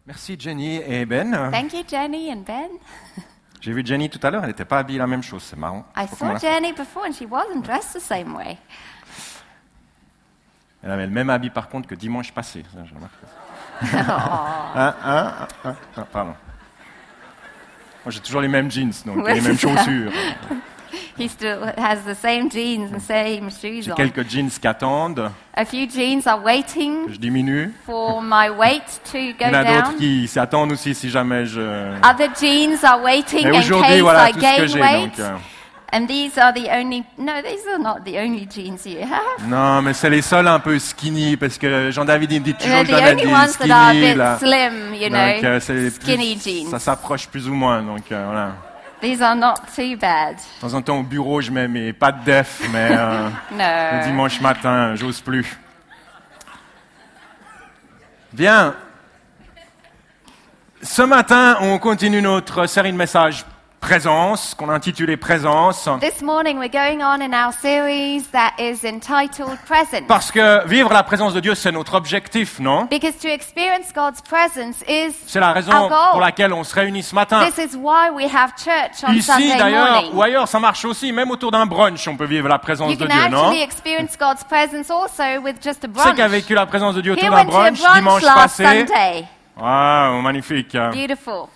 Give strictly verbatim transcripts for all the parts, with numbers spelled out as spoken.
Merci Jenny et Ben. Thank you, Jenny and Ben. J'ai vu Jenny tout à l'heure, elle n'était pas habillée la même chose, c'est marrant. I saw Jenny before and she wasn't dressed the same way. Elle avait le même habit par contre que dimanche passé. Ça, je remarque. hein, hein, hein, hein, pardon. Moi j'ai toujours les mêmes jeans, donc et les mêmes chaussures. He still has the same jeans and same shoes J'ai on. quelques jeans qui attendent, A few jeans are que waiting je diminue. for my weight to Il go y en a d'autres down. qui s'attendent aussi si jamais je... Other jeans are waiting Et in aujourd'hui, case voilà I tout ce que gain j'ai. weight. Donc, euh, And these are the only... No, these are not the only jeans you have. Non, mais c'est les seuls un peu skinny, parce que Jean-David il me dit toujours They're que je the dois mettre only des ones that are a skinny. bit Là. slim, you know, Donc, euh, c'est skinny plus- jeans. ça s'approche plus ou moins, donc euh, voilà. These are not too bad. De temps en temps au bureau, je mets mes pas de def, mais euh, le No. dimanche matin, j'ose plus. Bien. Ce matin, on continue notre série de messages Présence, qu'on a intitulé Présence. This morning we're going on in our series that is entitled Presence. Parce que vivre la présence de Dieu, c'est notre objectif, non? Because to experience God's presence is C'est la raison our goal. pour laquelle on se réunit ce matin. This is why we have church on Ici, Sunday d'ailleurs, morning. ou ailleurs, ça marche aussi. Même autour d'un brunch, on peut vivre la présence You de can Dieu, non? actually experience God's presence also with just a Qui c'est qui a brunch. vécu la présence de Dieu He autour d'un went to a brunch brunch dimanche last passé? Sunday. Wow, magnifique. Beautiful.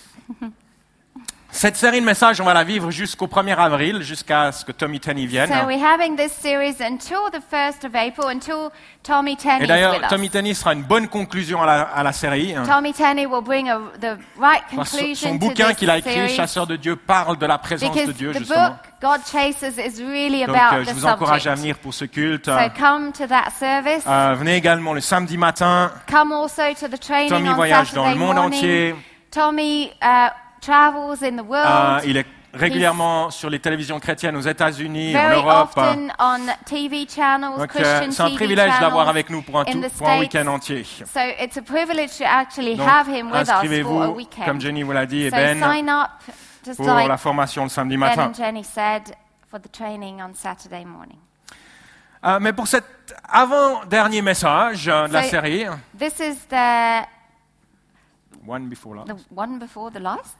Cette série de messages, on va la vivre jusqu'au premier avril, jusqu'à ce que Tommy Tenney vienne. So we're having this series until the first of April, until Tommy Tenney Et is d'ailleurs, with us. Tommy Tenney sera une bonne conclusion à la, à la série. Tommy Tenney will bring a, the right Parce que conclusion son to bouquin this qu'il a écrit, series. Chasseur de Dieu, parle de la présence Because de Dieu, the justement. book God Chases is really Donc, about euh, je the vous encourage à subject. venir pour ce culte. So come to that service. Euh, venez également le samedi matin. Come also to the training Tommy on voyage dans Saturday le monde morning. entier. Tommy uh, travels in the Euh, world. il est régulièrement sur les télévisions chrétiennes aux États-Unis, en Very Europe. often on T V channels, Donc, euh, Christian c'est un T V privilège de l'avoir channels avec nous pour un, in tout- the pour un States. week-end entier. So it's a privilege to actually Donc, have him with us for a inscrivez-vous, weekend. comme Jenny vous l'a dit, et so Ben, sign up, just pour like la formation le samedi Ben matin. and Jenny said, for the training on Saturday morning. Euh, mais pour cet avant-dernier message euh, de la So- série, This is the One Before Last, the one before the last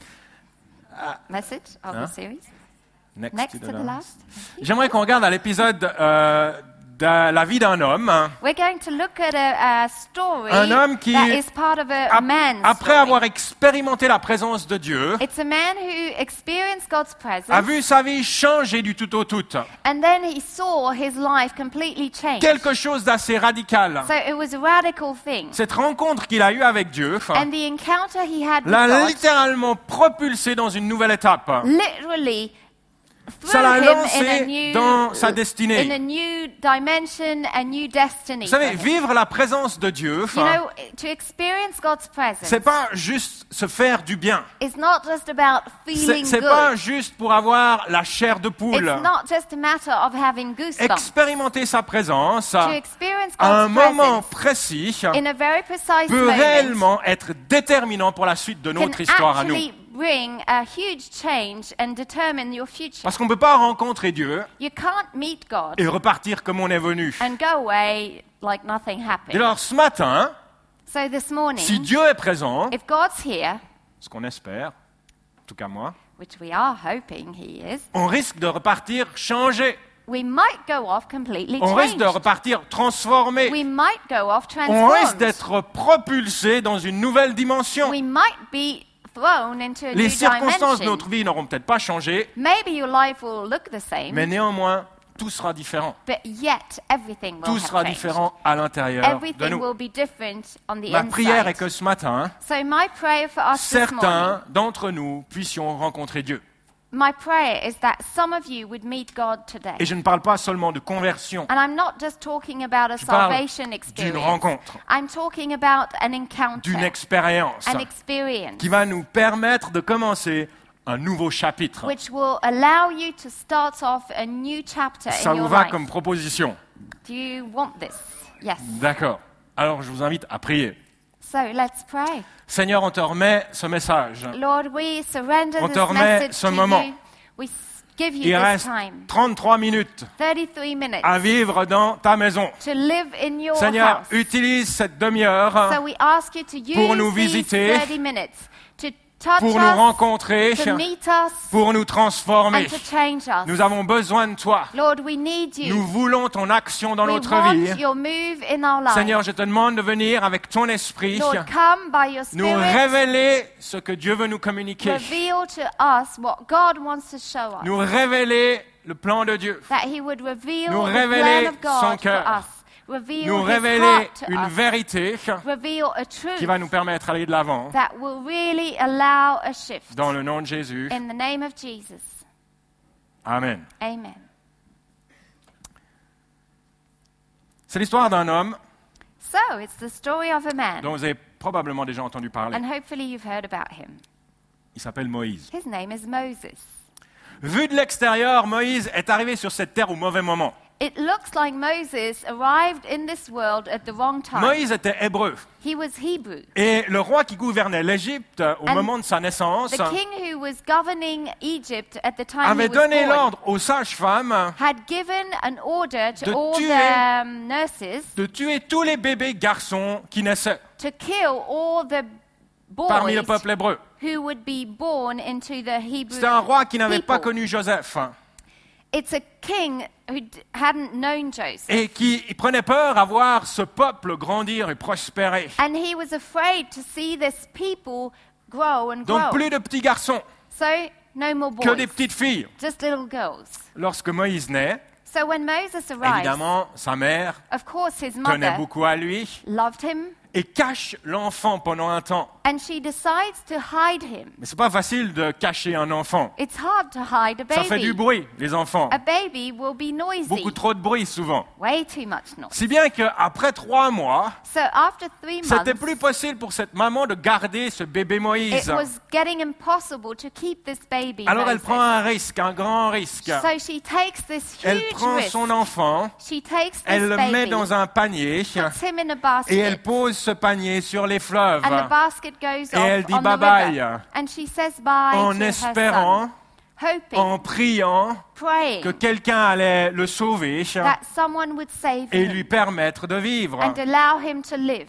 message of Huh? the series. Next, Next to to the the last. last. J'aimerais qu'on regarde à l'épisode euh, de la vie d'un homme. We're going to look at a, a story Un homme qui, that is part of a ap- man's après story. avoir expérimenté la présence de Dieu, It's a man who experienced God's presence, a vu sa vie changer du tout au tout. and then he saw his life completely change. Quelque chose d'assez radical. So it was a radical thing. Cette rencontre qu'il a eue avec Dieu And the encounter he had with l'a God littéralement propulsé dans une nouvelle étape. literally threw Ça l'a him in a lancé new, dans sa in a destinée. new dimension, a new destiny. Vous for savez, him. vivre la présence de Dieu, You know, to experience God's presence c'est pas juste se faire du bien. is not just about C'est feeling c'est good. pas juste pour avoir la chair de It's poule. not just a matter of having goosebumps. Expérimenter sa présence To experience à un God's moment presence précis in a very precise peut moment réellement être déterminant pour la suite de can notre histoire à nous. actually bring a huge change and determine your future. Parce qu'on ne peut pas rencontrer Dieu You can't meet God et repartir comme on est venu. and go away like nothing Et happened. alors ce matin, So this morning, si Dieu est présent, if God's here, ce qu'on espère, en tout cas moi, which we are hoping He is, on risque de repartir changé. we might go off completely On risque de changed. repartir transformé. We might go off On risque transformed. d'être propulsé dans une nouvelle dimension. We might be thrown into a Les new circonstances de dimension. notre vie n'auront peut-être pas changé, Maybe your life will look the same, mais néanmoins, tout sera différent. but yet everything will Tout have sera changed. différent à l'intérieur de Everything nous. will be different on the Ma prière est inside. que ce matin, So my prayer for us this morning, certains d'entre nous puissions rencontrer Dieu. my prayer is that some of you would meet God today. Et je ne parle pas seulement de conversion, And I'm not just talking about a je parle salvation d'une experience. rencontre, I'm talking about an encounter, d'une expérience an experience, qui va nous permettre de commencer un nouveau chapitre. which will allow you to start off a new chapter Ça in vous your va life. comme proposition? Do you want this? Yes. D'accord. Alors je vous invite à prier. So let's pray. Seigneur, on te remet ce message. Lord, we surrender On this te remet message ce to moment. you. We s- give you Il this reste time, trente-trois minutes thirty-three minutes, à vivre dans ta maison. to live in your Seigneur, house. utilise cette demi-heure So we ask you to use pour nous these visiter, thirty minutes to touch pour nous us, rencontrer, to meet us, pour nous transformer. and to change us. Nous avons besoin de toi. Lord, we need you. Nous voulons ton action dans we notre want vie. your move in our lives. Seigneur, je te demande de venir avec ton esprit, Lord, come by your nous Spirit, révéler ce que Dieu veut nous communiquer, reveal to us what God wants to show us. nous révéler le plan de Dieu, That he would reveal nous the révéler plan of God son for cœur, us. Reveal nous his révéler heart to une us. vérité Reveal a truth qui va nous permettre d'aller de l'avant. that will really allow a shift. Dans le nom de Jésus. In the name of Jesus. Amen. Amen. C'est l'histoire d'un homme So, it's the story of a man, dont vous avez probablement déjà entendu parler. and hopefully you've heard about him. Il s'appelle Moïse. His name is Moses. Vu de l'extérieur, Moïse est arrivé sur cette terre au mauvais moment. It looks like Moses arrived in this world at the wrong time. Moïse était hébreu. He was Hebrew. Et le roi qui gouvernait l'Égypte au And moment de sa naissance The king who was governing Egypt at the time he avait was donné born l'ordre aux sages-femmes had given an order to de all tuer- the um, nurses de tuer tous les bébés garçons qui naissaient to kill all the parmi le boys peuple hébreu. who would be born into the Hebrew C'était un roi qui n'avait pas people. connu Joseph It's a king who d- hadn't known Joseph. et qui prenait peur à voir ce peuple grandir et prospérer. And he was afraid to see this people grow and Donc grow. plus de petits garçons So, no more que boys, des petites filles. just little girls. Lorsque Moïse naît, So when Moses arrives, évidemment, sa mère of course his tenait mother beaucoup à lui loved him, et cache l'enfant pendant un temps. and she decides to hide him. Mais c'est pas facile de cacher un enfant. It's hard to hide a Ça fait du baby. bruit, les enfants. A baby will be noisy. Beaucoup trop de bruit souvent. Way too much noise. Si bien qu'après trois mois, So after three c'était months, plus possible pour cette maman de garder ce bébé it Moïse. was getting impossible to keep this baby. Alors elle Moses. prend un risque, un grand risque. So she takes this Elle huge prend risk. son enfant, She takes this elle le baby, met dans un panier puts him in a basket, et elle pose ce panier sur les fleuves and the basket goes Et off elle dit on the bye-bye. river. And she says bye en to her espérant, son, hoping, en priant praying que quelqu'un allait le sauver that someone would save et him lui permettre de vivre. and allow him to live.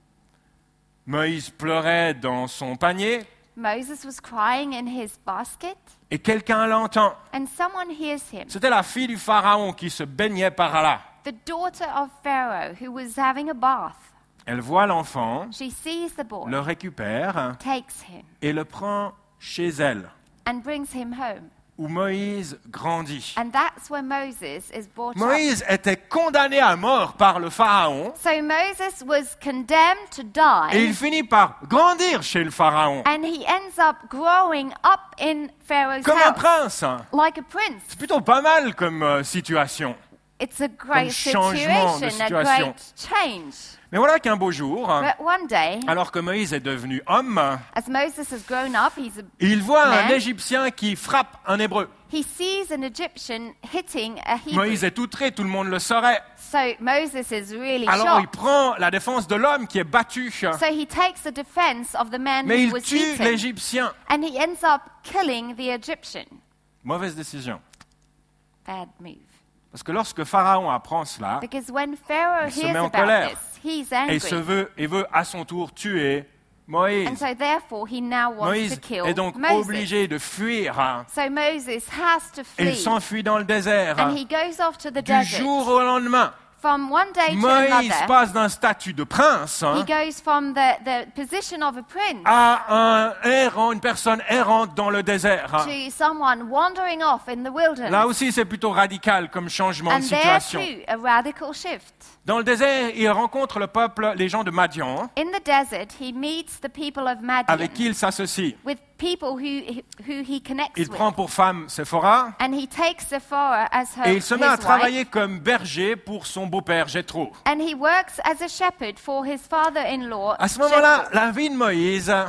Moïse pleurait dans son panier Moses was crying in his basket, et quelqu'un l'entend. and someone hears him. C'était la fille du pharaon qui se baignait par là. The daughter of Pharaoh, who was having a bath, Elle voit l'enfant, she sees the boy, le récupère takes him, et le prend chez elle, and brings him home. où Moïse grandit. And that's where Moses is brought up. Moïse était condamné à mort par le pharaon So Moses was condemned to et il die, finit par grandir chez le pharaon and he ends up growing up in Pharaoh's comme un house prince. like a prince. C'est plutôt pas mal comme euh, situation. It's a great changement de situation, a situation. great change. Mais voilà qu'un beau jour, But one day, alors que Moïse est devenu homme, as Moses has grown up, he's a, il voit un Man. Égyptien qui frappe un Hébreu. he sees an Egyptian hitting a Hebrew. Moïse est outré, tout le monde le saurait. So Moses is really Alors il shocked. prend la défense de l'homme qui est battu, So he takes the defense of the man mais who il was tue beaten, l'Égyptien. and he ends up killing the Egyptian. Mauvaise décision. Bad move. Parce que lorsque Pharaon apprend cela, Because when Pharaoh Il se hears met en about colère. this, he's et angry. se veut, et veut à son tour tuer And Moïse. so therefore he now wants Moïse to kill est donc Moses. obligé de fuir. So Moses has to Et il flee. s'enfuit dans le désert. And he goes off to the Du desert. jour au lendemain, From one day to Moïse another, passe d'un statut de prince he goes from the, the position of a prince à un errant, une personne errante dans le désert. to someone wandering off in the wilderness. Là aussi, c'est plutôt radical comme changement de And there situation. too, a radical shift. Dans le désert, il rencontre le peuple, les gens de Madian, In the desert, he meets the people of Madian avec qui il s'associe. with people who, who he connects Il with. prend pour femme Séphora And he takes Sephora as her et il se met à his wife. travailler comme berger pour son beau-père Jéthro. And he works as a shepherd for his father-in-law. À ce moment-là, Jethro. la vie de Moïse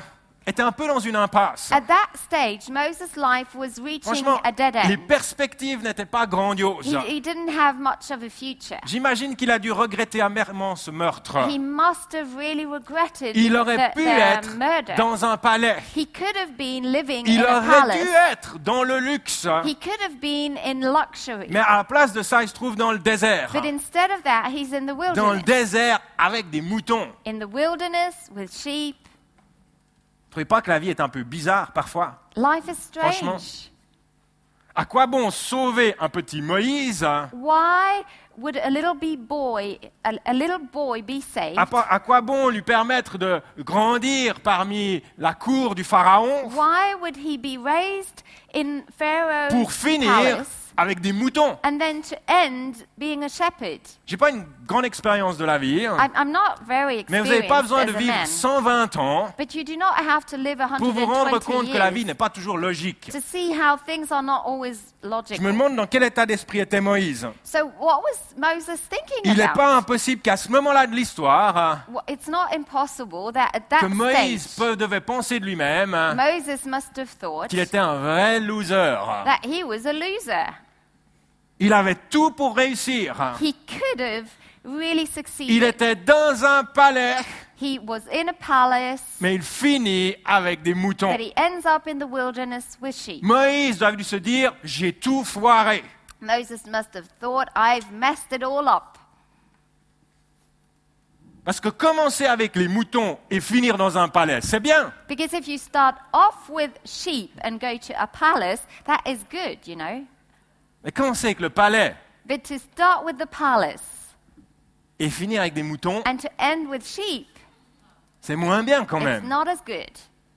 était un peu dans une impasse. At that stage, Moses' life was reaching Franchement, a dead les end. perspectives n'étaient pas grandioses. He, he didn't have much of a future. J'imagine qu'il a dû regretter amèrement ce meurtre. He must have really regretted Il aurait the, pu the être murder. dans un palais. He could have been living Il in a aurait palace. dû être dans le luxe. He could have been in luxury. Mais à la place de ça, il se trouve dans le désert. But instead of that, he's in the Dans le wilderness. désert avec des moutons. In the wilderness with sheep. Vous ne trouvez pas que la vie est un peu bizarre parfois? Life is Franchement. strange. À quoi bon sauver un petit Moïse? Why would a little bee boy, a, a little boy be saved? À, pa- à quoi bon lui permettre de grandir parmi la cour du Pharaon Why would he be raised in Pharaoh's pour finir palace avec des moutons? and then to end being a shepherd? J'ai pas une grande expérience de la vie, I'm, I'm not very mais vous n'avez experienced pas besoin as de a vivre man, cent vingt ans but you do not have to live pour vous rendre one hundred compte twenty que la years vie n'est pas toujours logique. to see how things are not always Je logical. me demande dans quel état d'esprit était Moïse. So what was Moses thinking Il n'est about? pas impossible qu'à ce moment-là de l'histoire, Well, it's not impossible that at that que Moïse stage, peut- devait penser de lui-même Moses must have thought qu'il était un vrai loser. that he was a loser. Il avait tout pour réussir. He could have really Il succeeded. était dans un palais, He was in a palace, mais il finit avec des moutons. but he ends up in the wilderness with sheep. Moïse doit dû se dire, j'ai tout foiré. Moses must have thought, I've messed it all up. Parce que commencer avec les moutons et finir dans un palais, c'est bien. Because if you start off with sheep and go to a palace, that is good, you know. Mais commencer avec le palais But to start with the palace et finir avec des moutons, and to end with sheep, c'est moins bien quand it's même. not as good.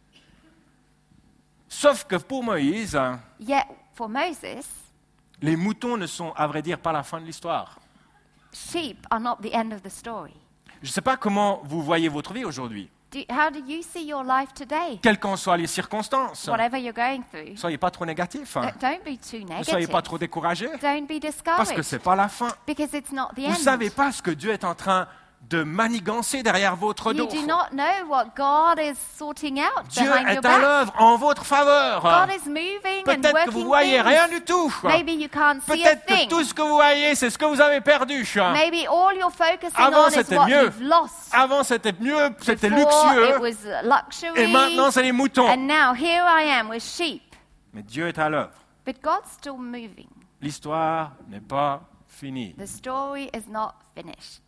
Sauf que pour Moïse, Yet for Moses, les moutons ne sont, à vrai dire, pas la fin de l'histoire. sheep are not the end of the story. Je ne sais pas comment vous voyez votre vie aujourd'hui, Do, how do you see your life today? quelles qu'en soient les circonstances. Whatever you're going through, Ne soyez pas trop négatifs, uh, don't be too ne soyez pas negative. trop découragés, Don't be parce que discouraged ce n'est pas la fin. because it's not the Vous ne end. savez pas ce que Dieu est en train de manigancer derrière votre You dos. do not know what God is sorting out Dieu behind your est à back. l'œuvre en votre faveur. God is moving and Peut-être que vous working voyez things. rien du tout. Maybe you can't see a Peut-être que thing. tout ce que vous voyez, c'est ce que vous avez perdu. Maybe all you're focusing Avant, on is c'était what mieux. you've lost. Avant, c'était mieux, c'était Before, luxueux. it was luxury. Et maintenant, c'est les moutons. And now here I am with sheep. Mais Dieu est à l'œuvre. But God's still moving. L'histoire n'est pas finie. The story is not finished.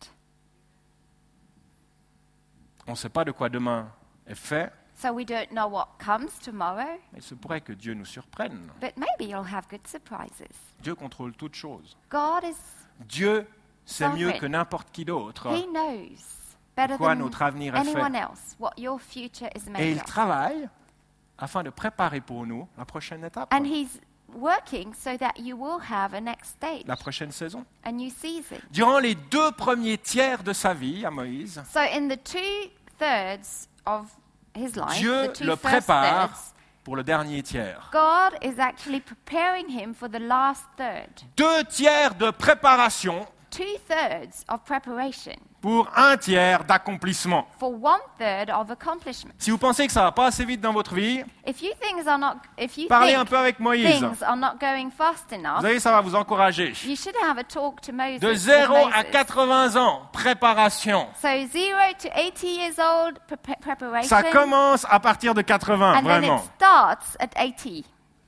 On ne sait pas de quoi demain est fait, So we don't know what comes tomorrow, mais il se pourrait que Dieu nous surprenne. but maybe you'll have good surprises. Dieu contrôle toutes choses. God is, Dieu sait mieux Sovereign. que n'importe qui d'autre. He knows better quoi than notre avenir est fait. anyone else what your future is Et made il of. travaille afin de préparer pour nous la prochaine étape, And He's working so that you will have a next stage, la prochaine saison. a new season. Durant les deux premiers tiers de sa vie à Moïse, So in the two thirds of his life, Dieu the two le first prépare thirds, pour le dernier tiers. God is actually preparing him for the last third. Deux tiers de préparation Two thirds of preparation pour un tiers d'accomplissement. for one third of accomplishment. Si vous pensez que ça va pas assez vite dans votre vie, If you things are not, if you parlez think un peu avec Moïse. things are not going fast Vous enough, savez, ça va vous encourager. you should have a talk to Moses. De with zéro à Moses. quatre-vingts ans, préparation. So zero to eighty years old pre- preparation, Ça commence à partir de quatre-vingts, and then vraiment. it starts at eighty.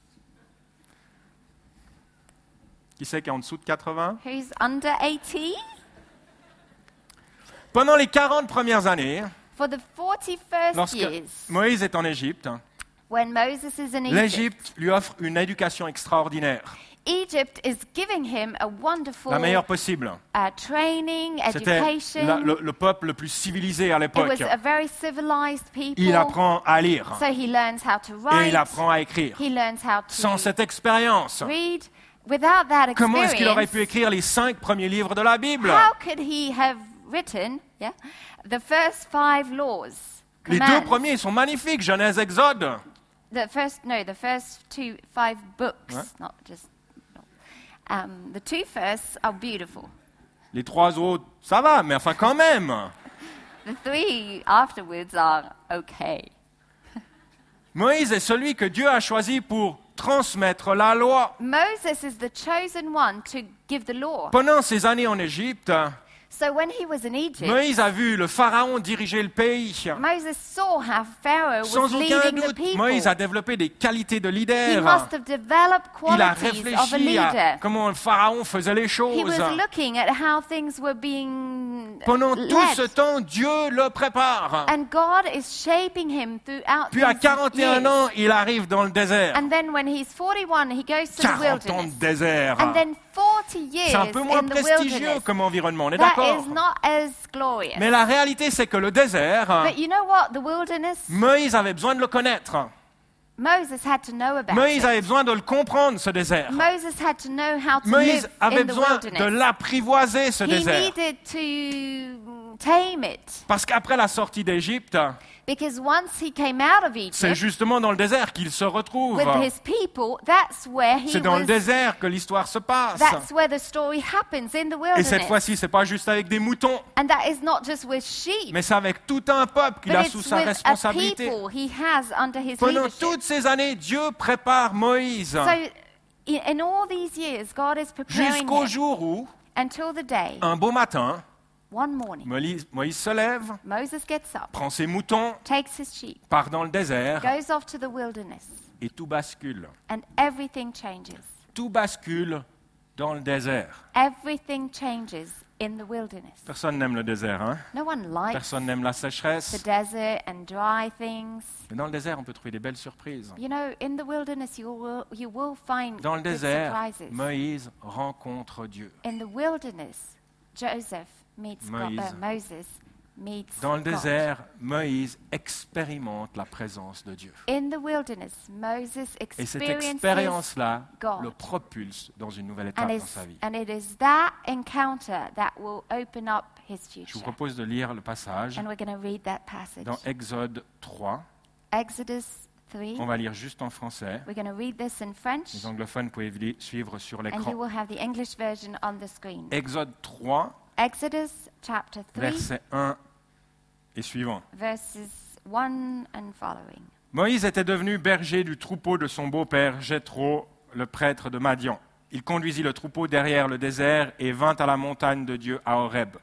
Qui c'est qui est en dessous de quatre-vingts? Who's under eighty? Pendant les quarante premières années, For the forty first lorsque years, Moïse est en Égypte, when Moses is in Egypt, l'Égypte lui offre une éducation extraordinaire, Egypt is giving him a wonderful la meilleure possible. uh, training, C'était education. la- le, le peuple le plus civilisé à It l'époque. was a very civilized people. Il apprend à lire So he learns how to et write. il apprend à écrire. He learns how to Sans cette expérience, read. Without that comment est-ce qu'il aurait experience, pu écrire les cinq premiers livres de la Bible? how could he have written, yeah, the first five laws? Les deux commands? premiers sont magnifiques, Genèse, Exode. The first, no, the first two, five books, Ouais. not just. No. Um, the two first are beautiful. Les trois autres, ça va, mais enfin quand même. The three afterwards are okay. Moïse est celui que Dieu a choisi pour transmettre la loi. Moses is the chosen one to give the law. Pendant ces années en Égypte, So when he was in Egypt, Moïse a vu le pharaon diriger le pays. Moses saw how Pharaoh was Sans aucun leading the doute, people. Moïse a développé des qualités de He leader. must have developed Il a qualities of a réfléchi leader. à comment le pharaon faisait les He choses. was looking at how things were being Pendant led. tout ce temps, Dieu le prépare. And God is shaping him throughout Puis à these quarante et un years. ans, il arrive dans le désert. And then when he's forty-one, he goes to the quarante ans de wilderness. désert. And then forty years C'est un peu moins in the prestigieux wilderness. comme environnement, on est That d'accord? is not as glorious. Mais la réalité, c'est que le désert, But you know what? The wilderness, Moïse avait besoin de le connaître. Moses had to know about Moïse it. avait besoin de le comprendre, ce désert. Moses had to know how to Moïse live avait in the besoin wilderness. de l'apprivoiser, ce He désert. needed to tame it. Parce qu'après la sortie d'Égypte, Because once he came out of c'est Egypt justement dans le désert qu'il se retrouve. with his people, that's where he C'est dans le was. désert que l'histoire se passe. That's where the story happens, in the Et cette wilderness. fois-ci, c'est pas juste avec des moutons, And that is not just with sheep, mais c'est avec tout un peuple qu'il but a it's sous sa with a responsabilité. people he has under his Pendant leadership. toutes ces années, Dieu prépare Moïse So in, in all these years, God is preparing jusqu'au him jour où, until the day, un beau matin, one morning, Moïse, Moïse se lève, Moses gets up, prend ses moutons, takes his sheep, part dans le désert goes off to the wilderness, et tout bascule. and everything changes. Tout bascule dans le désert. Everything changes in the wilderness. Personne n'aime le désert, hein? No one likes Personne n'aime la the sécheresse. desert and dry things. Mais dans le désert, on peut trouver des belles surprises. You know, in the wilderness, you will, you will find Dans le good désert, surprises. Moïse rencontre Dieu. In the wilderness, Joseph meets God, Moïse. uh, Moses meets Dans le God. désert, Moïse expérimente la présence de Dieu. In the wilderness, Moses Et cette experiences expérience-là God. le propulse dans une nouvelle and, étape dans it's- sa vie. and it is that encounter that will open up his Je vous future. propose de lire le passage And we're going to read that passage. dans Exode trois. Exodus three. On va lire juste en français. We're going to read this in French, Les anglophones pouvez li- suivre sur and you l'écran. will have the English version on the screen. Exode trois, Exodus chapter three, versets un et suivant. verses one and following. Moïse était devenu berger du troupeau de son beau-père Jéthro, le prêtre de Madian. Il conduisit le troupeau derrière le désert et vint à la montagne de Dieu à Horeb.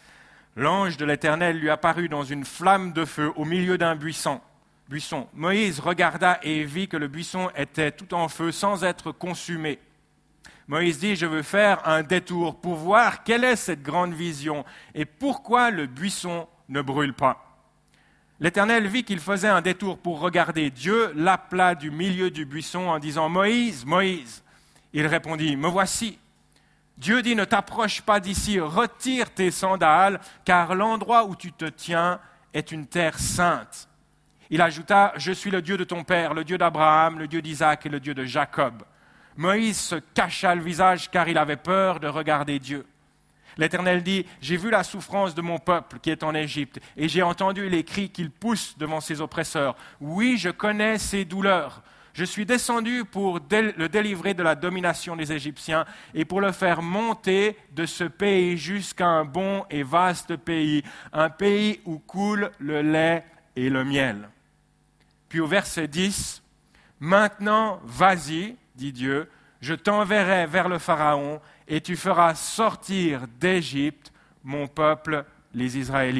L'ange de l'Éternel lui apparut dans une flamme de feu au milieu d'un buisson. buisson. Moïse regarda et vit que le buisson était tout en feu sans être consumé. Moïse dit, je veux faire un détour pour voir quelle est cette grande vision et pourquoi le buisson ne brûle pas. L'Éternel vit qu'il faisait un détour pour regarder. Dieu l'appela du milieu du buisson en disant, Moïse, Moïse. Il répondit, me voici. Dieu dit, ne t'approche pas d'ici, retire tes sandales, car l'endroit où tu te tiens est une terre sainte. Il ajouta, je suis le Dieu de ton père, le Dieu d'Abraham, le Dieu d'Isaac et le Dieu de Jacob. Moïse se cacha le visage car il avait peur de regarder Dieu. L'Éternel dit, j'ai vu la souffrance de mon peuple qui est en Égypte et j'ai entendu les cris qu'il pousse devant ses oppresseurs. Oui, je connais ses douleurs. Je suis descendu pour dél- le délivrer de la domination des Égyptiens et pour le faire monter de ce pays jusqu'à un bon et vaste pays, un pays où coule le lait et le miel. Puis au verset dix, « Maintenant, vas-y, dit Dieu, je t'enverrai vers le Pharaon et tu feras sortir d'Égypte mon peuple, les Israélites. »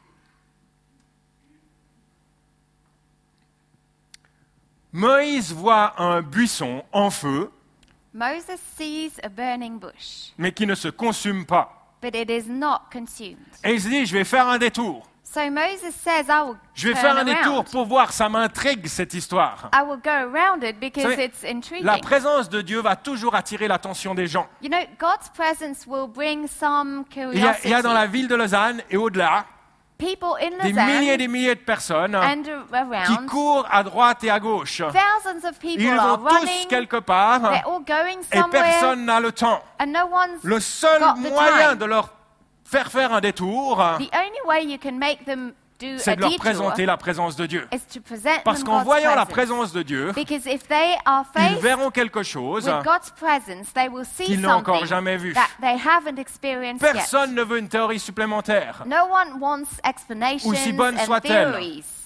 Moïse voit un buisson en feu, Moses sees a burning bush, mais qui ne se consume pas. but it is not consumed. Et il se dit, je vais faire un détour. So Moses says, I will Je vais turn faire un détour around. pour voir, ça m'intrigue cette histoire. I will go around it because Vous savez, it's intriguing. La présence de Dieu va toujours attirer l'attention des gens. You know, God's presence will bring some Il y, a, curiosity. il y a dans la ville de Lausanne et au-delà People in des milliers et Lausanne des milliers de personnes and qui around, courent à droite et à gauche. thousands of people Ils are vont tous running, quelque part they're all going et somewhere, personne n'a le temps. and no one's Le seul got the moyen time. de leur faire faire un détour, The only way you can make them do c'est a de leur detour présenter la présence de Dieu. is to present Parce them qu'en God's voyant la presence. présence de Dieu, Because if they are ils faced verront quelque chose with God's presence, they will see qu'ils n'ont encore something jamais vu. that they haven't experienced yet. Personne ne veut une théorie supplémentaire. No one wants explanations Aussi bonne and soit-elle. theories.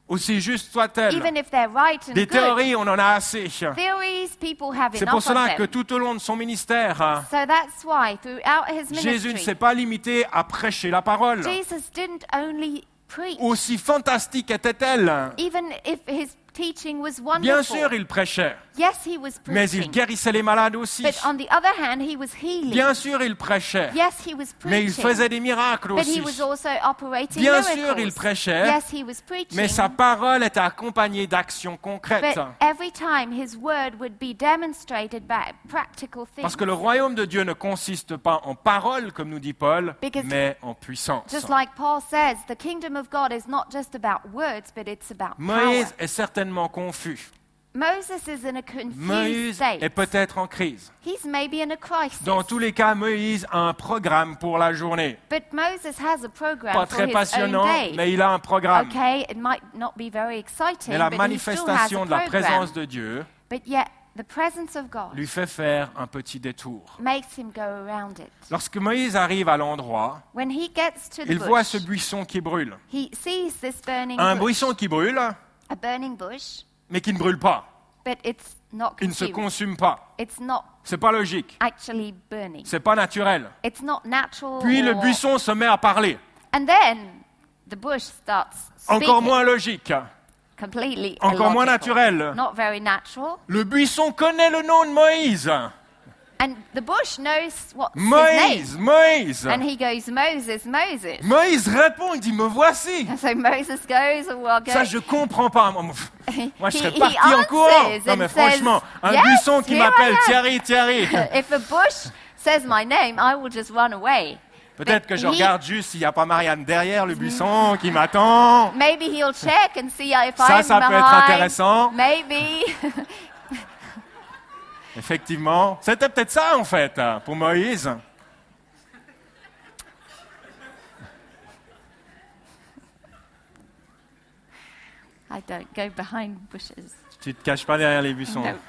aussi juste soit-elle. even if they're right and Des good. théories, on en a assez. Theories, people have C'est pour enough cela of que them. tout au long de son ministère, hein, So that's why throughout his Jésus ne ministry, s'est pas limité à prêcher la parole. Jesus didn't only preach, Aussi fantastique était-elle. even if his teaching was Bien wonderful. sûr, il prêchait, Yes, he was mais il preaching. guérissait les malades aussi. But on the other hand, he was healing. Bien sûr, il prêchait, Yes, he was mais il preaching. faisait des miracles But he aussi. was also operating Bien miracles. sûr, il prêchait, Yes, he was preaching. mais sa parole était accompagnée d'actions concrètes. But every time his word would be demonstrated by practical things. Parce que le royaume de Dieu ne consiste pas en paroles, comme nous dit Paul, Because mais en puissance. Just like Paul says, the kingdom of God is not just about words, but it's about Moïse power. est certainement confus. Moses is in a confused Moïse state. est peut-être en crise. He's maybe in a crisis. Dans tous les cas, Moïse a un programme pour la journée. But Moses has a program Pas for très his passionnant, own day. mais il a un programme. Okay, it might not be very exciting, Mais la but he still has manifestation a de la program. présence de Dieu But yet, the presence of God lui fait faire un petit détour. makes him go around it. Lorsque Moïse arrive à l'endroit, When he gets to the il voit bush, ce buisson qui brûle. he sees this burning Un bush, buisson qui brûle, a burning bush, mais qui ne brûle pas. but it's not Il ne se consumed. consume pas. It's not C'est pas logique. actually burning. C'est pas naturel. It's not natural. Puis le or- buisson se met à parler. And then the bush starts speaking. Encore moins logique. Completely Encore moins illogical. naturel. Not very natural. Le buisson connaît le nom de Moïse. And the bush knows what's Moïse, his Moïse. name. And he goes, Moses, Moses. Moïse répond, il dit, me voici. And so Moses goes, well, go. Ça, je comprends pas. Moi, moi, je He- serais he parti en courant. answers Non, and mais says, franchement, un "Yes, buisson qui here I m'appelle am." Thierry, Thierry. If a bush says my name, I will just run away. Peut-être que But je he- regarde juste s'il n'y a pas Marianne derrière le buisson qui m'attend. Maybe he'll check and see if Ça, I'm ça peut être behind. intéressant. Maybe. Effectivement. C'était peut-être ça, en fait, pour Moïse. I don't go behind bushes. Tu te caches pas derrière les buissons. No.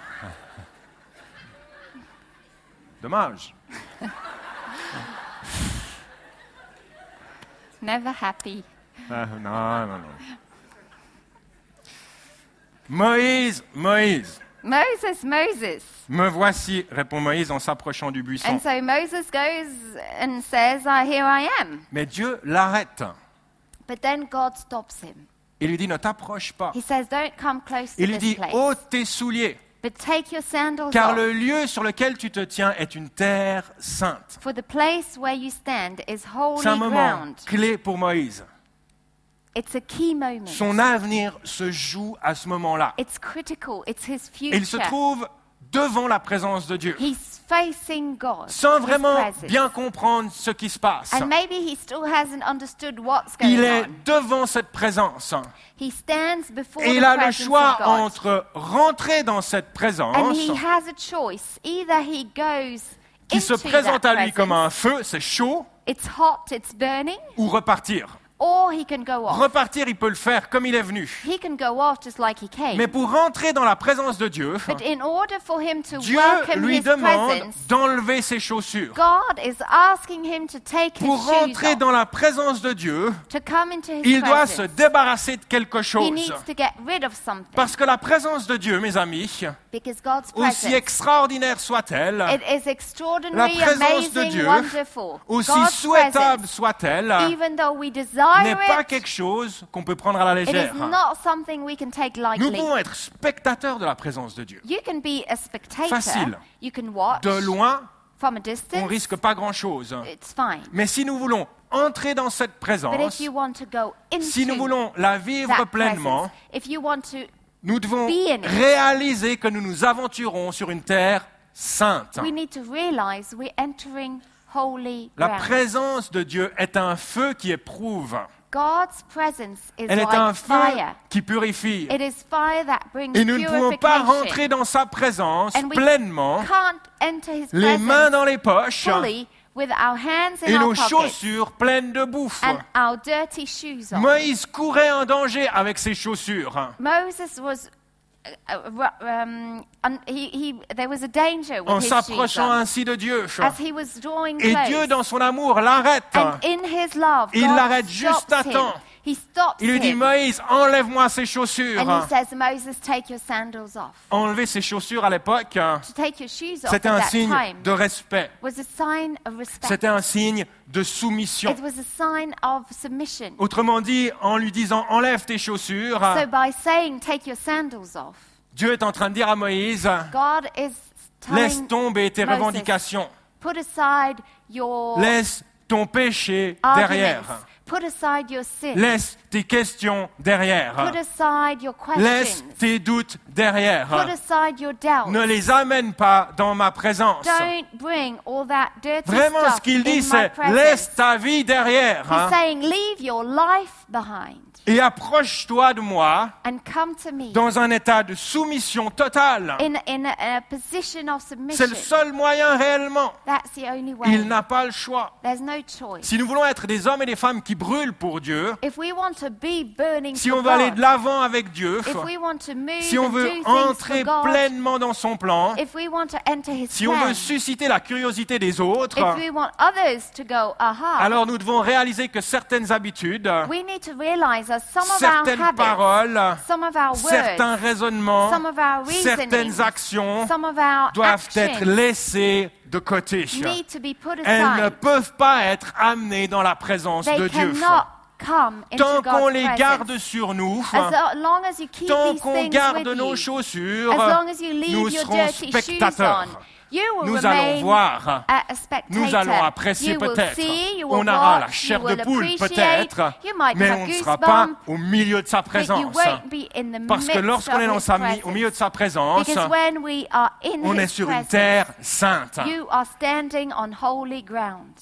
Dommage. Never happy. Ah, non, non, non. Moïse, Moïse. Moses, Moses. Me voici, répond Moïse en s'approchant du buisson. And so Moses goes and says, ah, here I am. Mais Dieu l'arrête. But then God stops him. Il lui dit, ne t'approche pas. He says, don't come close to Il lui this dit, place. ôte tes souliers, But take your sandals car off. le lieu sur lequel tu te tiens est une terre sainte. For the place where you stand is holy C'est un moment ground. clé pour Moïse. It's a key moment. Son avenir se joue à ce moment-là. It's critical. It's his Et il se future. trouve devant la présence de Dieu, He's facing God. sans his vraiment presence. bien comprendre ce qui se passe. And maybe he still hasn't understood what's going Il est on. devant cette présence. He stands before Et the il a le presence choix of God. entre rentrer dans cette And présence, he has a choice. Either he goes qui se into présente that à lui comme presence, un feu, c'est chaud, it's hot, it's burning, ou repartir. or he can go off. Repartir, il peut le faire comme il est venu. He can go off just like he came. Mais pour rentrer dans la présence de Dieu, But in order for him to Dieu welcome lui his demande presence, d'enlever ses chaussures. God is asking him to take his Pour shoes rentrer off, dans la présence de Dieu, to come into his il doit se presence. débarrasser de quelque He chose. needs to get rid of something. Parce que la présence de Dieu, mes amis, Because God's aussi presence, extraordinaire soit-elle, it is la extraordinary, présence de amazing, Dieu, wonderful. aussi God's souhaitable presence, soit-elle, even though we n'est desire pas it, quelque chose qu'on peut prendre à la it is légère. not something we can take Nous lightly. pouvons être spectateurs de la présence de Dieu. You can be a spectator. Facile. You can watch De loin, from a on distance. risque pas grand-chose. It's fine. Mais si nous voulons entrer dans cette But if présence, you want to go into si nous voulons la vivre that pleinement, presence, if you want to, nous devons be in it. réaliser que nous nous aventurons sur une terre sainte. we need to realize we're entering holy La ground. présence de Dieu est un feu qui éprouve. God's presence is Elle est un like feu fire. qui purifie. It is fire that brings Et nous ne pouvons pas purification. rentrer dans sa présence And we pleinement, can't enter his les mains presence dans les poches fully with our hands in et our nos pockets chaussures pleines de bouffe. and our dirty shoes on. Moïse courait en danger avec ses chaussures. Moses was uh, uh, um, un, he, he, there was a danger with En his shoes s'approchant on. ainsi de Dieu. As he was drawing Et close. Dieu, dans son amour, l'arrête. And in his love, Il God l'arrête juste stops à him. temps. He he stops Il lui dit, him Moïse, enlève-moi ces chaussures. and he says, Moses, take your sandals off. Enlever ses chaussures à l'époque, To take your shoes off c'était at un that signe time de respect. was a sign of respect. C'était un signe de soumission. It was a sign of submission. Autrement dit, en lui disant, enlève tes chaussures, So by saying, take your sandals off, Dieu est en train de dire à Moïse, God is laisse telling tomber tes Moses, revendications. put aside your Laisse ton péché arguments. derrière. Put aside your sin. Laisse tes questions derrière. Put aside your Laisse questions. tes doutes derrière. Put aside your doubts. Ne les amène pas dans ma présence. Don't bring all that dirty Vraiment, stuff ce qu'il dit, in my c'est presence. laisse ta vie derrière. He's hein, saying, leave your life behind et approche-toi de moi and come to me dans un état de soumission totale. in, in a, a position of C'est submission. le seul moyen réellement. That's the only way. Il n'a pas le choix. There's no choice. Si nous voulons être des hommes et des femmes qui brûlent pour Dieu, If we want to be burning si for on veut aller God, de l'avant avec Dieu, if we want to move si on and veut do things entrer for God, pleinement dans son plan, if we want to enter His si on plan, veut susciter la curiosité des autres, if we want others to go, aha, alors nous devons réaliser que certaines habitudes, we need to realize that some of our certaines habits, paroles, some of our words, certains raisonnements, some of our reasonings, certaines actions some of our doivent être actions laissées de côté. need to be put Elles ne aside. peuvent pas être amenées dans la présence They de Dieu. cannot come into Tant qu'on God's les presence. garde sur nous, As long as you keep tant these qu'on things garde with nos you, chaussures, as long as you nous leave your serons dirty shoes spectateurs. on, you will Nous allons remain voir, a, a spectator. nous allons apprécier You will peut-être, see, you will on aura watch, la chair you de will poule appreciate, peut-être, you might mais have on ne sera pas goosebumps, au milieu de sa but you présence. won't be in the Parce que midst lorsqu'on of est dans His sa mi- presence. au milieu de sa présence, Because when we are in on His est sur une presence, terre sainte. you are standing on holy ground.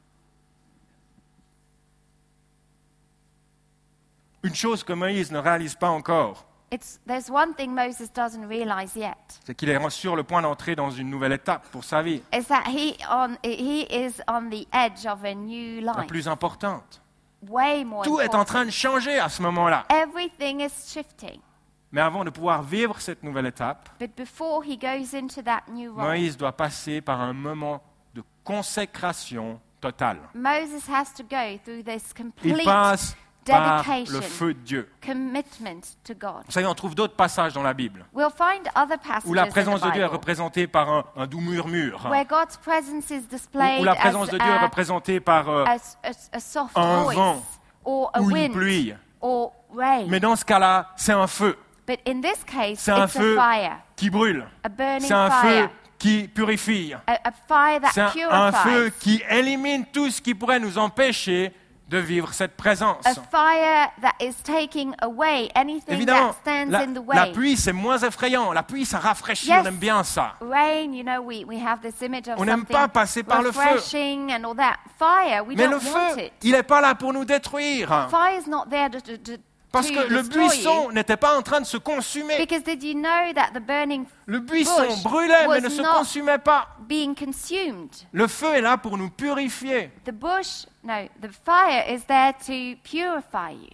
Une chose que Moïse ne réalise pas encore, It's, there's one thing Moses doesn't realize yet, c'est qu'il est sur le point d'entrer dans une nouvelle étape pour sa vie, is that he, on, he is on the edge of a new la life, plus importante. way more Tout est en important. train de changer à ce moment-là. Everything is shifting. Mais avant de pouvoir vivre cette nouvelle étape, But before he goes into that new role, Moïse doit passer par un moment de consécration totale. Moses has to go through this Il complete passe par dedication, le feu de Dieu. commitment to God. Vous savez, on trouve d'autres passages dans la Bible We'll find other passages où la in présence the de Dieu est Bible représentée par un, un doux murmure, where God's presence is où, displayed où la présence as de Dieu est a, représentée par euh, as a, a soft un voice vent or a ou une wind pluie. or rain. Mais dans ce cas-là, c'est un feu But in this case, C'est un it's feu a fire, qui brûle. a burning C'est un fire, feu qui purifie. a, a fire that C'est un, purifies, un feu qui élimine tout ce qui pourrait nous empêcher de vivre cette présence. a fire that is taking away anything Évidemment, that stands la, in the la way. pluie, c'est moins effrayant. La pluie, ça rafraîchit, Yes. on aime bien ça. Rain, you know, we, we have this image of On n'aime something pas passer par le feu. refreshing and all that. Fire, we Mais don't le want feu, it. il n'est pas là pour nous détruire. Fire is not there to, to, to, Parce to que le destroy buisson you. n'était pas en train de se consumer. Because did you know that the burning Le buisson bush brûlait, mais was ne se not consumait pas. being consumed? Le feu est là pour nous purifier. The bush, no, the fire is there to purify you.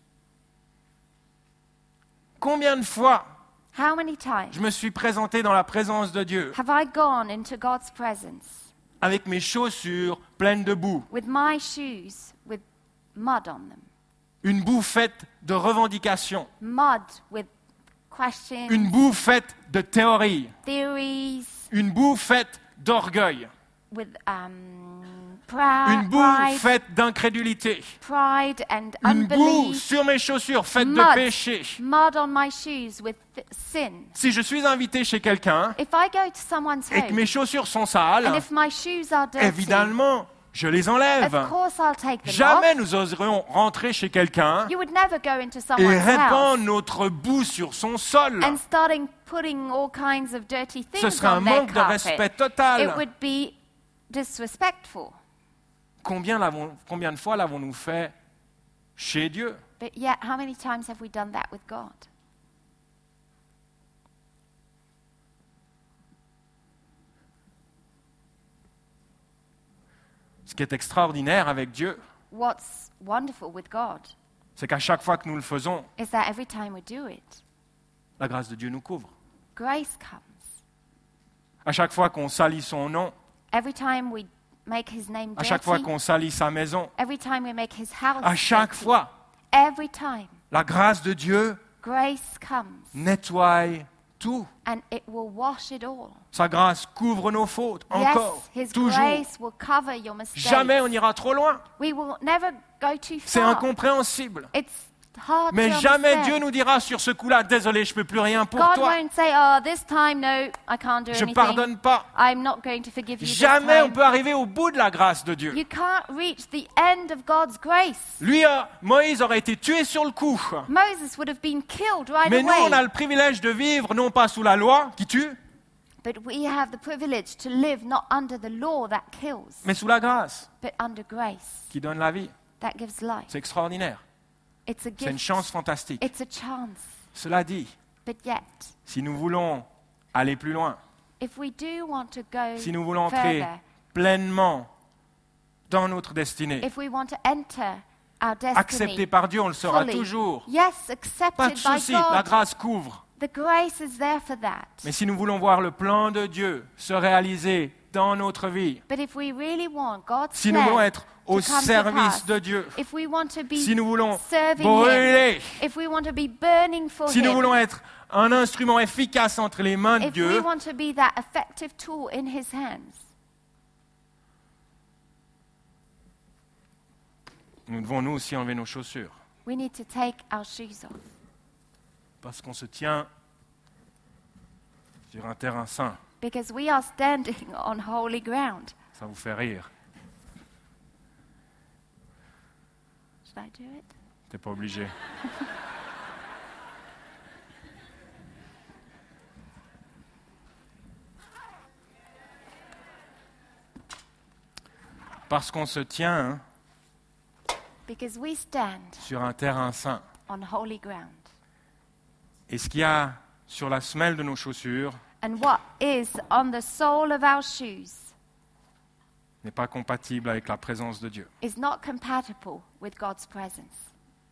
Combien de fois How many times je me suis présenté dans la présence de Dieu have I gone into God's presence avec mes chaussures pleines de boue, with my shoes with mud on them? une boue faite de revendications, Mud with questions, une boue faite de théories, theories, une boue faite d'orgueil, with um, pride, une boue pride, faite d'incrédulité, pride and une boue unbelief. sur mes chaussures faite de Mud, péché. mud on my shoes with th- sin. Si je suis invité chez quelqu'un If I go to someone's et que home mes chaussures sont and sales, if my shoes are dirty, évidemment, je les of enlève. course I'll take them Jamais off. nous oserions rentrer chez quelqu'un You would never go into et someone's répandre house notre boue sur son sol. and starting putting all kinds of dirty Ce things serait un on their manque de respect carpet. It total. would be disrespectful. Combien, l'avons- combien de fois l'avons-nous fait chez Dieu? But yet, how many times have we done that with God? Ce qui est extraordinaire avec Dieu, What's wonderful with God c'est qu'à chaque fois que nous le faisons, is that every time we do it, la grâce de Dieu nous couvre. grace comes. À chaque fois qu'on salit son nom, Every time we make His name à chaque fois dirty, qu'on salit sa maison, every time we make His house à chaque dirty, fois, every time la grâce de Dieu grace comes, nettoie tout. and it will wash it all. Sa grâce couvre nos fautes, encore, Yes, His toujours. grace will cover your mistakes. Jamais on n'ira trop loin. We will never go too C'est far. incompréhensible. It's hard Mais to jamais understand. Dieu nous dira sur ce coup-là, désolé, je ne peux plus rien pour God toi. won't say, oh, this time, no, I can't do Je ne anything. pardonne pas. I'm not going to forgive you Jamais on this time. peut arriver au bout de la grâce de Dieu. You can't reach the end of God's grace. Lui, euh, Moïse aurait été tué sur le coup. Moses would have been killed right Mais nous, away. on a le privilège de vivre non pas sous la loi qui tue, But we have the privilege to live not under the law that kills, mais sous la grâce but under grace qui donne la vie. that gives life. C'est extraordinaire. It's a C'est une gift. chance fantastique. It's a chance. Cela dit, But yet, si nous voulons aller plus loin, if we do want to go si nous voulons entrer further, pleinement dans notre destinée, if we want to enter our accepté destiny par Dieu, on le sera fully, toujours. yes, Pas de accepted by souci, la God, grâce couvre. the grace is there for that. Mais si nous voulons voir le plan de Dieu se réaliser dans notre vie, But if we really want God's si nous voulons plan être au to come to service pass, de Dieu, if we want to be si nous voulons serving Him, brûler, if we want to be burning for si nous Him, voulons être un instrument efficace entre les mains de if we Dieu, want to be that effective tool in His hands, nous devons nous aussi enlever nos chaussures. we need to take our shoes off. Parce qu'on se tient sur un terrain saint. Because we are standing on holy ground. Ça vous fait rire. Should I do it? T'es pas obligé. Parce qu'on se tient Because we stand sur un terrain saint. on holy ground. Et ce qu'il y a sur la semelle de nos chaussures And what is on the sole of our shoes n'est pas compatible avec la présence de Dieu. is not compatible with God's presence.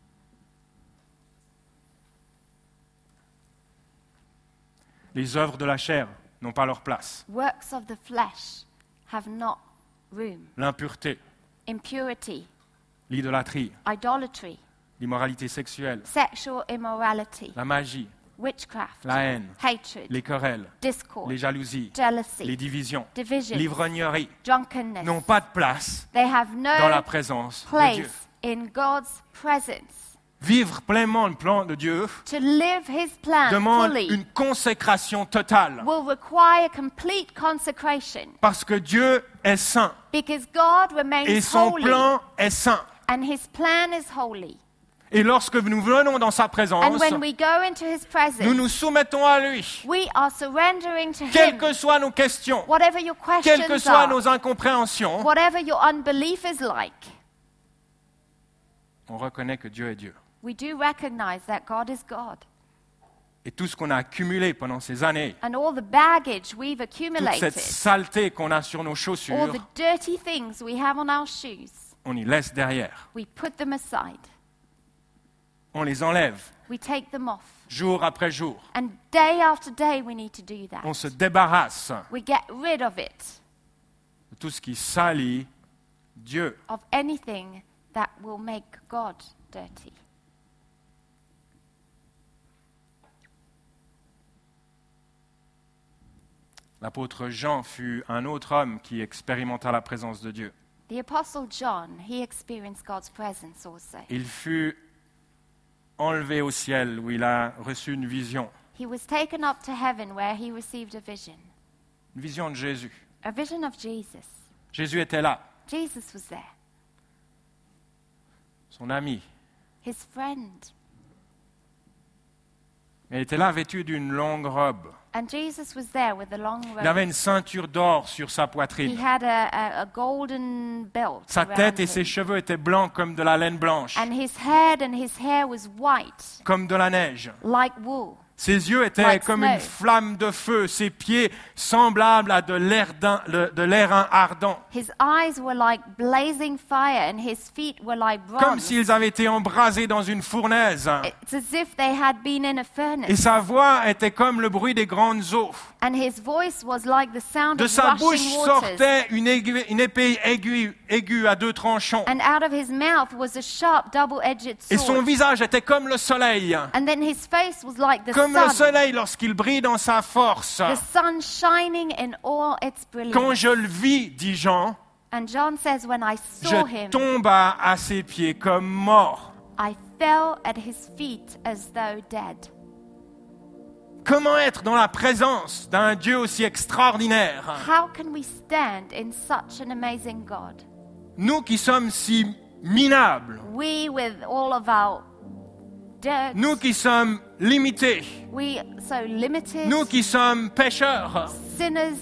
Les œuvres de la chair n'ont pas leur place. Works of the flesh have not room. L'impureté, Impurity, l'idolâtrie, idolatry, l'immoralité sexuelle, sexual immorality, la magie, witchcraft, la haine, hatred, les querelles, discord, les jalousies, jealousy, les divisions, divisions, l'ivrognerie drunkenness. n'ont pas de place They have dans la no présence de Dieu. place in God's presence. Vivre pleinement le plan de Dieu To live His plan demande fully une consécration totale. will require complete consecration Parce que Dieu est saint because God et remains son holy plan est saint. and His plan is holy. Et lorsque nous venons dans sa présence, And when we go into His nous presence, nous soumettons à lui. we are surrendering to Quelles Him. que soient nos questions, Whatever your quelles que questions soient are, nos incompréhensions, whatever your unbelief is like, on reconnaît que Dieu est Dieu. we do recognize that God is God. Et tout ce qu'on a accumulé pendant ces années, And all the baggage we've toute accumulated, cette saleté qu'on a sur nos all chaussures, the dirty things we have on our shoes, on y laisse derrière. we put them aside. On les enlève We take them off. jour après jour. And day after day we need to do that. On se débarrasse We get rid of it, de tout ce qui salit Dieu. of anything that will make God dirty. L'apôtre Jean fut un autre homme qui expérimenta la présence de Dieu. The Apostle John, he experienced God's presence also. Il fut enlevé au ciel où il a reçu une vision, He was taken up to heaven where he received a vision, une vision de Jésus. a vision of Jesus. Jésus était là, Jesus was there, son ami. his friend. Il était là vêtu d'une longue robe. And Jesus was there with a long Il avait robe. une ceinture d'or sur sa He poitrine. had a, a, a golden belt Sa around tête et him. ses cheveux étaient blancs comme de la laine blanche, And his head and his hair was white, comme de la neige. like wool. Ses yeux étaient Like comme snow. une flamme de feu, ses pieds semblables à de l'air d'un- le- de l'airain ardent, His eyes were like blazing fire, and his feet were like comme bronze. s'ils avaient été embrasés dans une fournaise. It's as if they had been in a Et furnace. sa voix était comme le bruit des grandes eaux. And his voice was like the sound De of sa bouche rushing waters. sortait une, aiguë- une épée aiguë, aiguë à deux tranchants. And out of his mouth was a sharp double-edged Et son sword. visage était comme le soleil. And then his face was like the Comme le sun. soleil lorsqu'il brille dans sa force. The sun shining in all its Quand brilliance. je le vis, dit Jean, And John says, when I saw je him, tomba à ses pieds comme mort. I fell at his feet as though dead. Comment être dans la présence d'un Dieu aussi extraordinaire? How can we stand in such an amazing God? Nous qui sommes si minables, We with all of our dirt, nous qui sommes limités, we so limited, nous qui sommes pécheurs. sinners.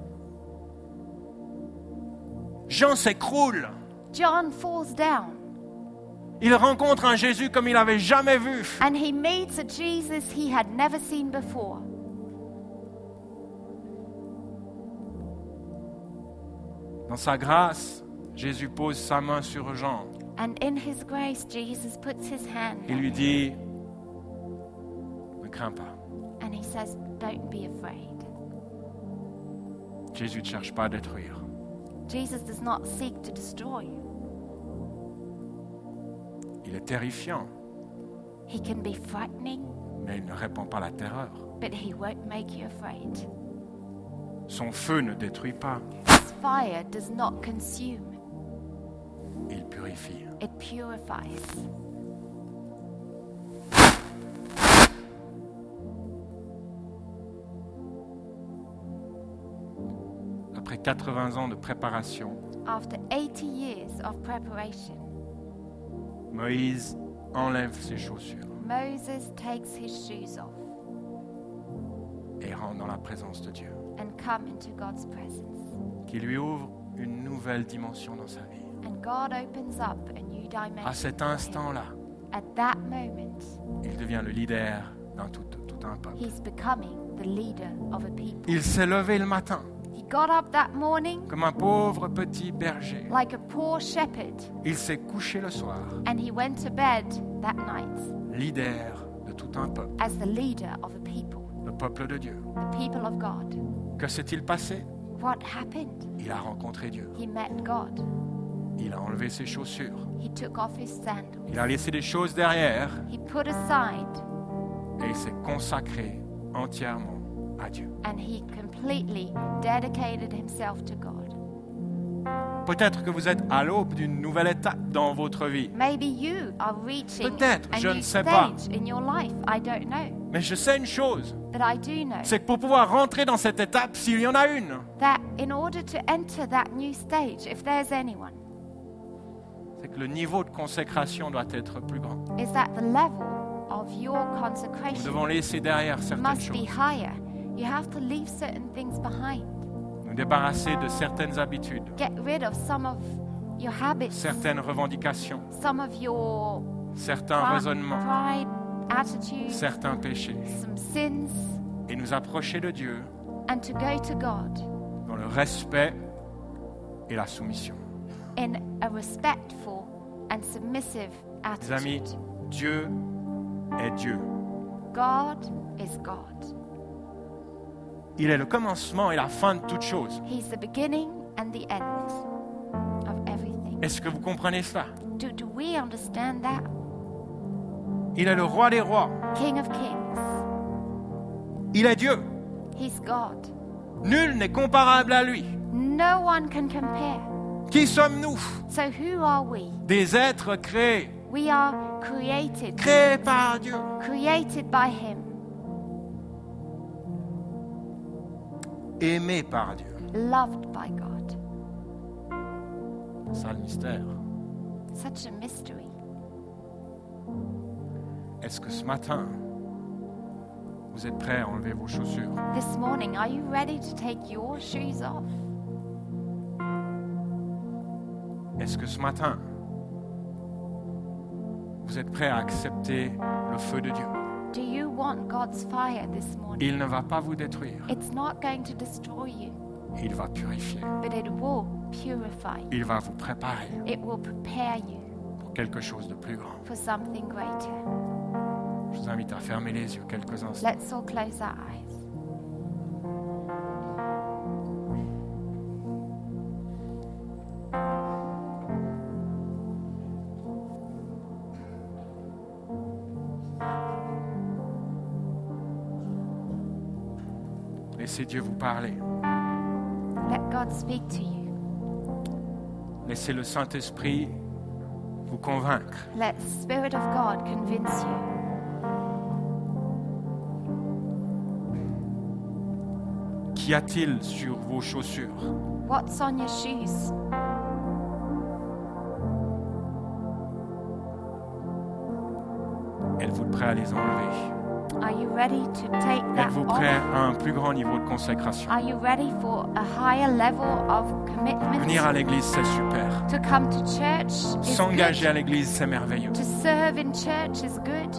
Jean s'écroule. John falls down Il rencontre un Jésus comme il n'avait jamais vu. and he meets a Jesus he had never seen before. Dans sa grâce, Jésus pose sa main sur Jean. And in his grace, Jesus puts his hand Il on lui him dit, ne crains pas. and he says, don't be afraid. Jésus ne cherche pas à détruire. Jesus does not seek to destroy you. Il est terrifiant, He can be frightening, mais il ne répand pas la terreur. but he won't make you afraid. Son feu ne détruit pas, His fire does not consume, il purifie. it purifies. Après quatre-vingts ans de préparation, After eighty years of preparation, Moïse enlève ses chaussures Moses takes his shoes off et rentre dans la présence de Dieu, and come into God's presence. qui lui ouvre une nouvelle dimension dans sa vie. And God opens up a new dimension. À cet for him. instant-là, At that moment, il devient le leader d'un tout, tout un peuple. he's becoming the leader of a people. Il s'est levé le matin He got up that morning comme un pauvre petit berger. like a poor shepherd, Il s'est couché le soir, and he went to bed that night leader de tout un peuple, as the leader of a people, le peuple de Dieu. the people of God. Que s'est-il passé? What happened? Il a rencontré Dieu. He met God. Il a enlevé ses chaussures. He took off his sandals. Il a laissé des choses derrière He put aside et il s'est consacré entièrement à Dieu. and he completely dedicated himself to God. Peut-être que vous êtes à l'aube d'une nouvelle étape dans votre vie. Maybe you are reaching Peut-être, a je new ne sais pas. stage in your life. I don't know. Mais je sais une chose, But I do know c'est que pour pouvoir rentrer dans cette étape, s'il y en a une, that in order to enter that new stage, if there's anyone, c'est que le niveau de consécration doit être plus grand. is that the level of your Nous consecration devons laisser derrière certaines must be choses, higher. You have to leave certain things behind. nous débarrasser de certaines habitudes, Get rid of some of your habits, certaines revendications, some of your certains pri- raisonnements, pride, attitudes, certains péchés, some sins, et nous approcher de Dieu and to go to God dans le respect et la soumission. in a respectful and submissive Mes amis, attitude. Dieu est Dieu. God is God. Il est le commencement et la fin de toutes choses. He's the beginning and the end of everything. Est-ce que vous comprenez cela? Do, do we understand that? Il est le roi des rois. King of kings. Il est Dieu. He's God. Nul n'est comparable à lui. No one can compare. Qui sommes-nous? So who are we? Des êtres créés, We are created. créés par Dieu. Created by Him. Aimés par Dieu. Loved by God. C'est ça le mystère. Such a mystery. Est-ce que ce matin, vous êtes prêts à enlever vos chaussures? This morning, are you ready to take your shoes off? Est-ce que ce matin, vous êtes prêts à accepter le feu de Dieu? Do you want God's fire this morning, il ne va pas vous détruire. it's not going to destroy you, Il va purifier. but it will purify you. Il va vous préparer It will prepare you pour quelque chose de plus grand. for something greater. Je vous invite à fermer les yeux quelques instants. Let's all close our eyes. Laissez Dieu vous parler. Let God speak to you. Laissez le Saint-Esprit vous convaincre. Let the Spirit of God convince you. Qu'y a-t-il sur vos chaussures? What's on your shoes? Êtes-vous prêt à les enlever? Are you ready to take that Êtes-vous off? prêt à un plus grand niveau de consécration? Are you ready for a higher level of commitment? Venir à l'église, c'est super. To come to church is S'engager good. à l'église, c'est merveilleux. To serve in church is good.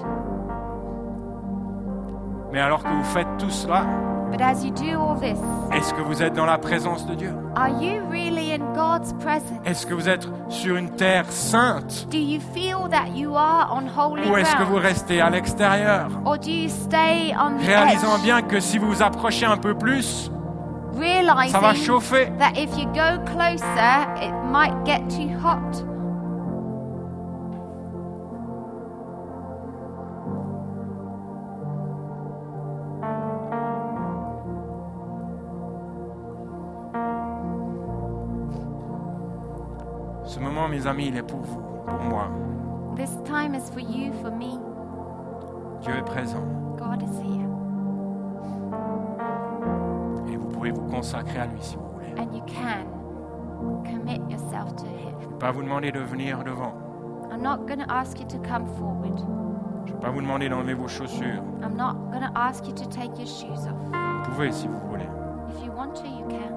Mais alors que vous faites tout cela, But as you do all this, est-ce que vous êtes dans la présence de Dieu? are you really in God's presence? Est-ce que vous êtes sur une terre sainte? Do you feel that you are on holy Ou est-ce que vous ground? restez à l'extérieur? Or do you stay on the Réalisant edge, bien que si vous vous approchez un peu plus, realizing ça va chauffer. that if you go closer, it might get too hot? Ce moment, mes amis, il est pour vous, pour moi. This time is for you, for me. Dieu est présent. God is here. Et vous pouvez vous consacrer à lui si vous voulez. And you can commit yourself to Him. Je ne vais pas vous demander de venir devant. I'm not going to ask you to come forward. Je ne vais pas vous demander d'enlever vos chaussures. I'm not going to ask you to take your shoes off. Vous pouvez si vous voulez. If you want to, you can.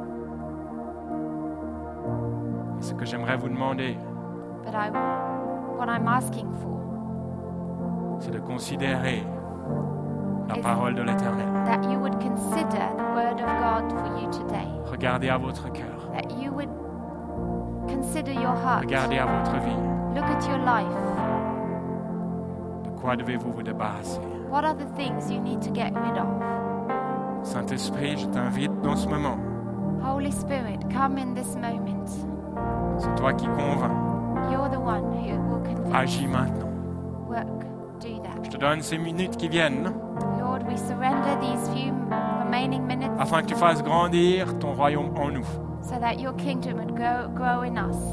Et ce que j'aimerais vous demander, But I, what I'm asking for c'est de considérer la Is- parole de l'Éternel. that you would consider the word of God for you today. Regardez à votre cœur. That you would consider your heart. Regardez à votre vie. Look at your life. De quoi devez-vous vous débarrasser? What are the things you need to get rid of? Saint-Esprit, je t'invite dans ce moment. Holy Spirit, come in this moment. C'est toi qui convainc. You're the one who will convince. Agis maintenant. Work, do that. Je te donne ces minutes qui viennent Lord, we surrender these few remaining minutes afin que tu fasses grandir ton royaume en nous. so that your kingdom would grow, grow in us.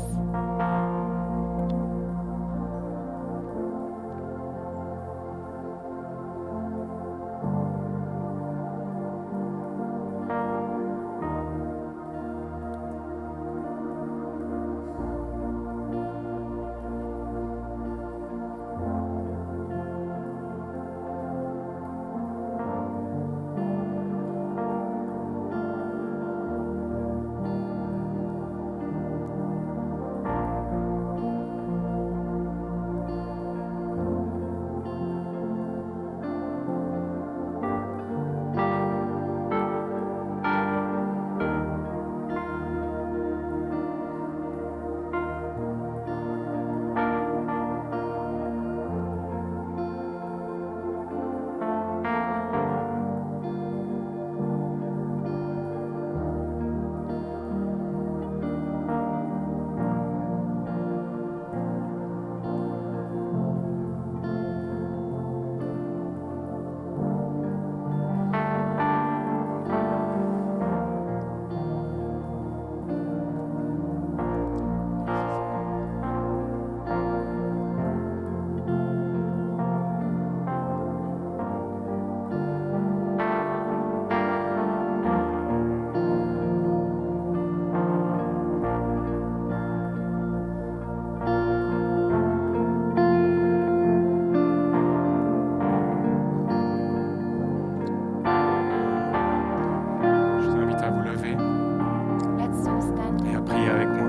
Je vous invite à vous lever Let's all stand. et à prier avec moi.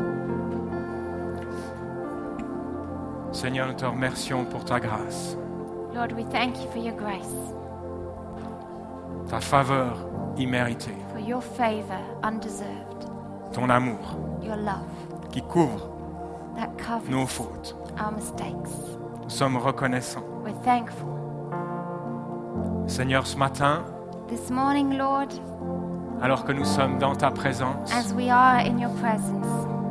Seigneur, nous te remercions pour ta grâce. Lord, we thank you for your grace, ta faveur imméritée, for your favor undeserved, ton amour your love qui couvre that covers nos fautes. our mistakes. Nous sommes reconnaissants. We're thankful. Seigneur, ce matin, This morning, Lord, alors que nous sommes dans ta présence, as we are in your presence,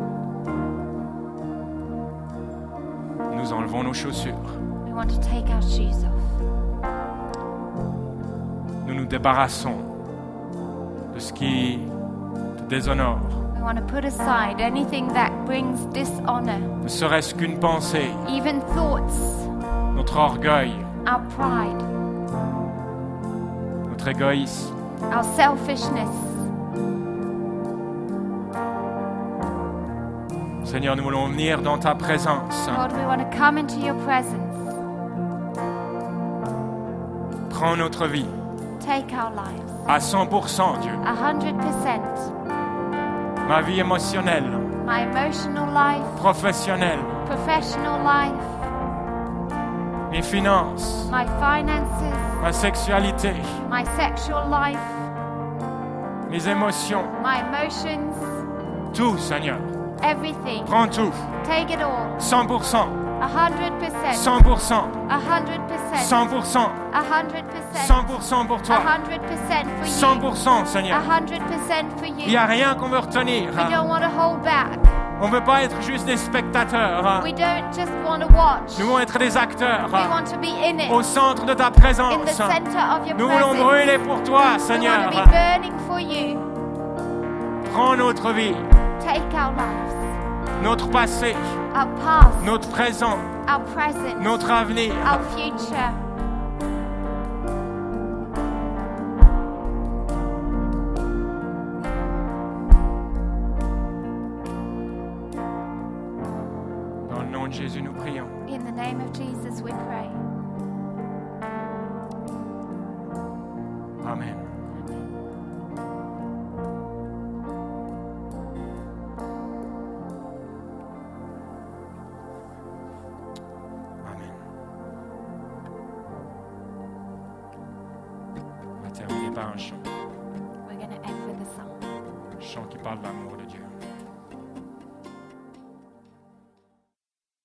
nous enlevons nos chaussures. we want to take our shoes off. Nous nous débarrassons de ce qui te déshonore, We want to put aside anything that brings dishonor, ne serait-ce qu'une pensée, even thoughts, notre orgueil, our pride, notre égoïsme. our selfishness. Seigneur, nous voulons venir dans ta présence. Lord, we want to come into your presence. Prends notre vie Take our lives. à cent pour cent, Dieu. A hundred percent. Ma vie émotionnelle, My emotional life, professionnelle, professional life, mes finances, my finances, ma sexualité, my sexual life, mes émotions, my emotions, tout, Seigneur. everything. Prends tout, Take it all. cent pour cent, A hundred percent. cent pour cent, A hundred percent. cent pour cent, A hundred percent. cent pour cent pour A toi, hundred percent for cent you. pour cent, A Seigneur. hundred percent for Il n'y you. a rien qu'on veut retenir. We don't want to hold back. On ne veut pas être juste des spectateurs. We don't just want to watch. Nous voulons être des acteurs We want to be in it. au centre de ta In the présence. center of your Nous voulons presence. brûler pour toi, We want Seigneur. to be burning for you. Prends notre vie, Take our lives, notre passé, our past, notre présent, our present, notre avenir. our future. Dans le nom de Jésus, nous prions. In the name of Jesus we pray. Amen. Amen. On va terminer par un chant. We're going to end with a song. Un chant qui parle de l'amour de Dieu.